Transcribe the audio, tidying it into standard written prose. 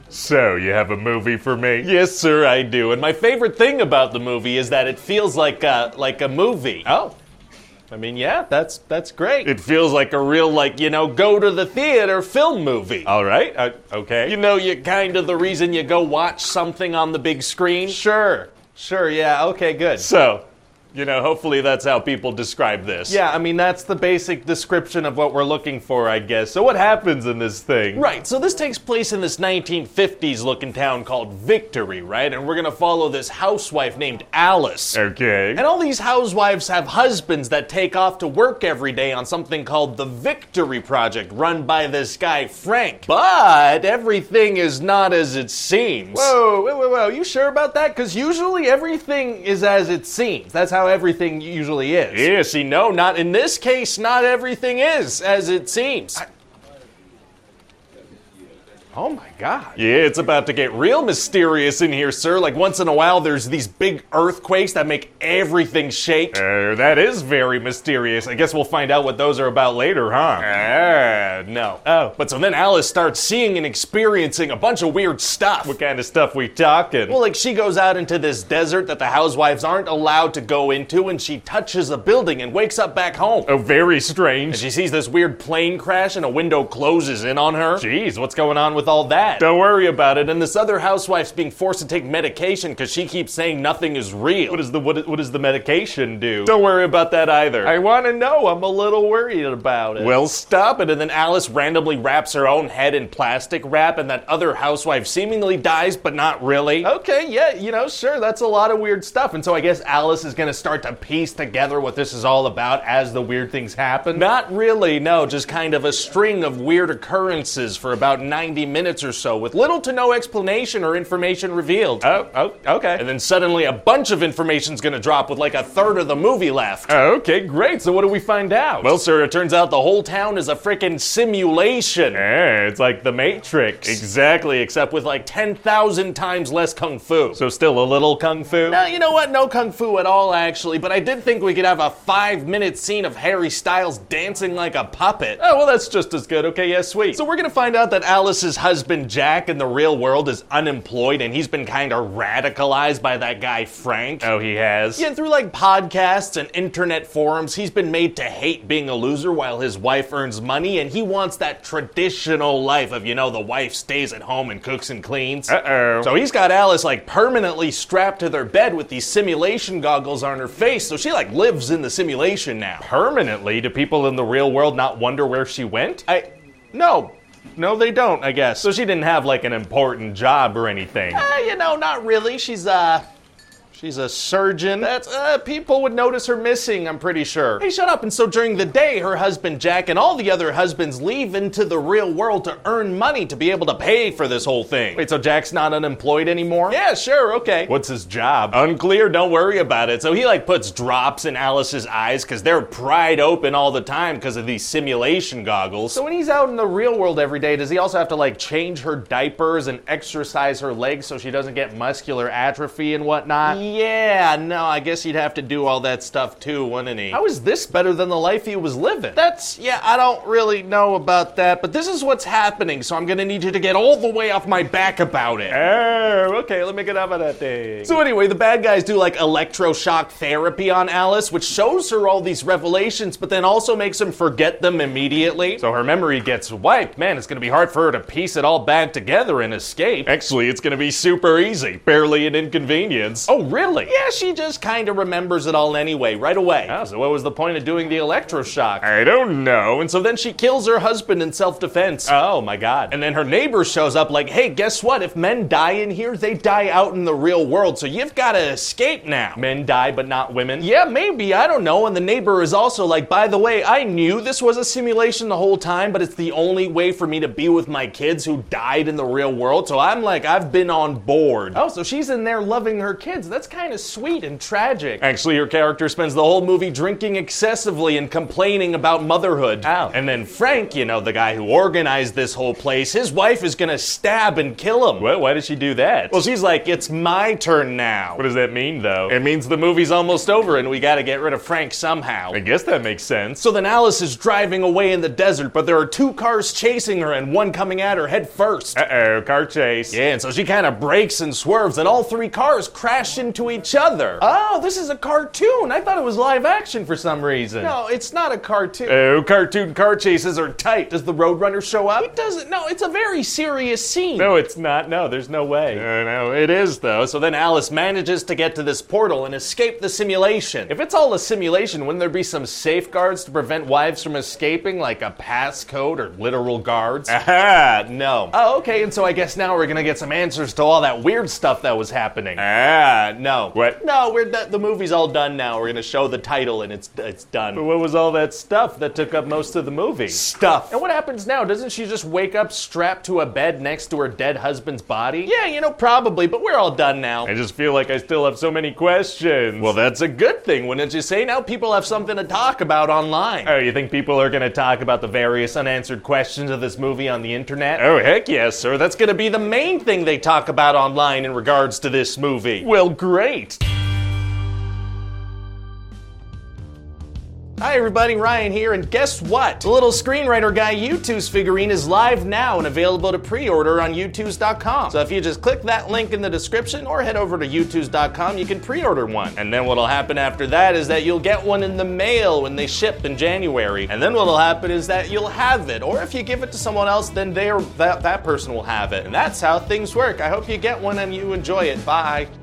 So, you have a movie for me? Yes, sir, I do. And my favorite thing about the movie is that it feels like a movie. Oh. I mean, yeah, that's great. It feels like a real, go to the theater film movie. All right, okay. The reason you go watch something on the big screen? Sure, yeah, okay, good. So, hopefully that's how people describe this. Yeah, I mean, that's the basic description of what we're looking for, I guess. So what happens in this thing? Right, so this takes place in this 1950s looking town called Victory, right? And we're gonna follow this housewife named Alice. Okay. And all these housewives have husbands that take off to work every day on something called the Victory Project, run by this guy, Frank. But everything is not as it seems. Whoa, You sure about that? Because usually everything is as it seems. That's how everything usually is. Yeah, see, no, Not in this case, not everything is as it seems. Oh my God. Yeah, it's about to get real mysterious in here, sir. Like once in a while there's these big earthquakes that make everything shake. That is very mysterious. I guess we'll find out what those are about later, huh? No. Oh. But so then Alice starts seeing and experiencing a bunch of weird stuff. What kind of stuff we talking? Well, she goes out into this desert that the housewives aren't allowed to go into, and she touches a building and wakes up back home. Oh, very strange. And she sees this weird plane crash and a window closes in on her. Jeez, what's going on with all that? Don't worry about it. And this other housewife's being forced to take medication because she keeps saying nothing is real. What does the medication do? Don't worry about that either. I want to know. I'm a little worried about it. Well, stop it. And then Alice randomly wraps her own head in plastic wrap, and that other housewife seemingly dies, but not really. Okay, yeah, sure, that's a lot of weird stuff. And so I guess Alice is going to start to piece together what this is all about as the weird things happen. Not really, no, just kind of a string of weird occurrences for about 90 minutes or so, with little to no explanation or information revealed. Oh, okay. And then suddenly a bunch of information's gonna drop with like a third of the movie left. Okay, great. So what do we find out? Well, sir, it turns out the whole town is a frickin' simulation. It's like the Matrix. Exactly, except with like 10,000 times less kung fu. So still a little kung fu? No, you know what? No kung fu at all, actually, but I did think we could have a 5-minute scene of Harry Styles dancing like a puppet. Oh, well, that's just as good. Okay, yeah, sweet. So we're gonna find out that Alice's husband, Jack, in the real world is unemployed, and he's been kind of radicalized by that guy, Frank. Oh, he has? Yeah, and through like podcasts and internet forums, he's been made to hate being a loser while his wife earns money, and he wants that traditional life of, the wife stays at home and cooks and cleans. Uh-oh. So he's got Alice like permanently strapped to their bed with these simulation goggles on her face, so she like lives in the simulation now. Permanently? Do people in the real world not wonder where she went? No, they don't, I guess. So she didn't have like an important job or anything? Not really. She's a surgeon. People would notice her missing, I'm pretty sure. Hey, shut up. And so during the day, her husband Jack and all the other husbands leave into the real world to earn money to be able to pay for this whole thing. Wait, so Jack's not unemployed anymore? Yeah, sure, okay. What's his job? Unclear, don't worry about it. So he puts drops in Alice's eyes because they're pried open all the time because of these simulation goggles. So when he's out in the real world every day, does he also have to change her diapers and exercise her legs so she doesn't get muscular atrophy and whatnot? Yeah, no, I guess he'd have to do all that stuff too, wouldn't he? How is this better than the life he was living? I don't really know about that, but this is what's happening, so I'm gonna need you to get all the way off my back about it. Oh, okay, let me get off of that thing. So anyway, the bad guys do electroshock therapy on Alice, which shows her all these revelations, but then also makes him forget them immediately. So her memory gets wiped. Man, it's gonna be hard for her to piece it all back together and escape. Actually, it's gonna be super easy. Barely an inconvenience. Oh, really? Yeah, she just kind of remembers it all anyway, right away. Oh, so what was the point of doing the electroshock? I don't know. And so then she kills her husband in self-defense. Oh, my God. And then her neighbor shows up hey, guess what? If men die in here, they die out in the real world, so you've got to escape now. Men die, but not women? Yeah, maybe. I don't know. And the neighbor is also by the way, I knew this was a simulation the whole time, but it's the only way for me to be with my kids who died in the real world, so I'm I've been on board. Oh, so she's in there loving her kids. That's kind of sweet and tragic. Actually, your character spends the whole movie drinking excessively and complaining about motherhood. Ow. And then Frank, you know, the guy who organized this whole place, his wife is gonna stab and kill him. What? Why did she do that? Well, she's like, it's my turn now. What does that mean, though? It means the movie's almost over and we gotta get rid of Frank somehow. I guess that makes sense. So then Alice is driving away in the desert, but there are 2 cars chasing her and one coming at her head first. Uh-oh, car chase. Yeah, and so she kind of brakes and swerves, and all 3 cars crash into each other. Oh, this is a cartoon. I thought it was live action for some reason. No, it's not a cartoon. Oh, cartoon car chases are tight. Does the Roadrunner show up? It doesn't. No, it's a very serious scene. No, it's not. No, there's no way. No, it is though. So then Alice manages to get to this portal and escape the simulation. If it's all a simulation, wouldn't there be some safeguards to prevent wives from escaping, like a passcode or literal guards? Aha, no. Oh, okay, and so I guess now we're gonna get some answers to all that weird stuff that was happening. No. What? No, the movie's all done now. We're gonna show the title and it's done. But what was all that stuff that took up most of the movie? Stuff. And what happens now? Doesn't she just wake up strapped to a bed next to her dead husband's body? Yeah, you know, probably, but we're all done now. I just feel like I still have so many questions. Well, that's a good thing, wouldn't you say? Now people have something to talk about online. Oh, you think people are gonna talk about the various unanswered questions of this movie on the internet? Oh, heck yes, sir. That's gonna be the main thing they talk about online in regards to this movie. Well, great. Hi everybody, Ryan here, and guess what? The little screenwriter guy U2's figurine is live now and available to pre-order on U2s.com. So if you just click that link in the description or head over to U2s.com, you can pre-order one. And then what'll happen after that is that you'll get one in the mail when they ship in January. And then what'll happen is that you'll have it, or if you give it to someone else, then that person will have it. And that's how things work. I hope you get one and you enjoy it. Bye.